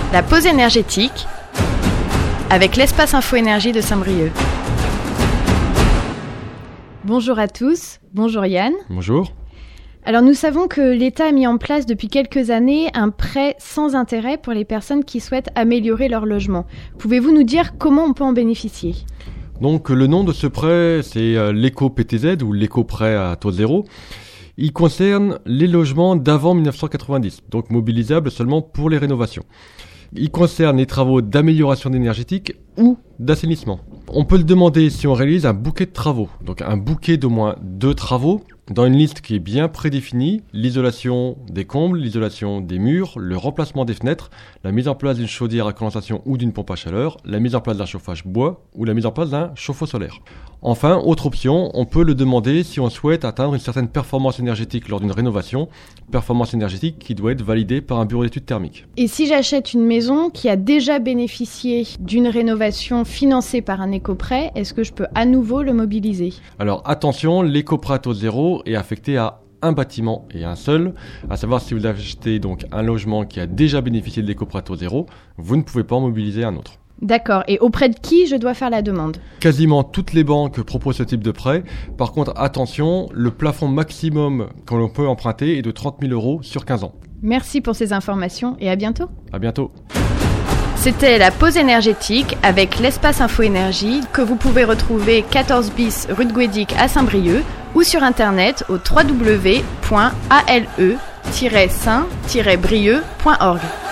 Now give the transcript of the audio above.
La pause énergétique avec l'espace Info Énergie de Saint-Brieuc. Bonjour à tous, bonjour Yann. Bonjour. Alors nous savons que l'État a mis en place depuis quelques années un prêt sans intérêt pour les personnes qui souhaitent améliorer leur logement. Pouvez-vous nous dire comment on peut en bénéficier ? Donc le nom de ce prêt, c'est l'éco-PTZ ou l'éco-prêt à taux zéro. Il concerne les logements d'avant 1990, donc mobilisables seulement pour les rénovations. Il concerne les travaux d'amélioration énergétique ou d'assainissement. On peut le demander si on réalise un bouquet de travaux, donc un bouquet d'au moins 2 travaux, dans une liste qui est bien prédéfinie, l'isolation des combles, l'isolation des murs, le remplacement des fenêtres, la mise en place d'une chaudière à condensation ou d'une pompe à chaleur, la mise en place d'un chauffage bois ou la mise en place d'un chauffe-eau solaire. Enfin, autre option, on peut le demander si on souhaite atteindre une certaine performance énergétique lors d'une rénovation, performance énergétique qui doit être validée par un bureau d'études thermiques. Et si j'achète une maison qui a déjà bénéficié d'une rénovation financée par un éco-prêt, est-ce que je peux à nouveau le mobiliser ? Alors attention, l'éco-prêt à taux zéro est affecté à un bâtiment et un seul, à savoir si vous achetez donc un logement qui a déjà bénéficié de l'éco-prêt à taux zéro, vous ne pouvez pas en mobiliser un autre. D'accord. Et auprès de qui je dois faire la demande ? Quasiment toutes les banques proposent ce type de prêt. Par contre, attention, le plafond maximum que l'on peut emprunter est de 30 000 € sur 15 ans. Merci pour ces informations et à bientôt. À bientôt. C'était la pause énergétique avec l'espace Info Énergie que vous pouvez retrouver 14 bis rue de Guédic à Saint-Brieuc ou sur internet au www.ale-saint-brieuc.org.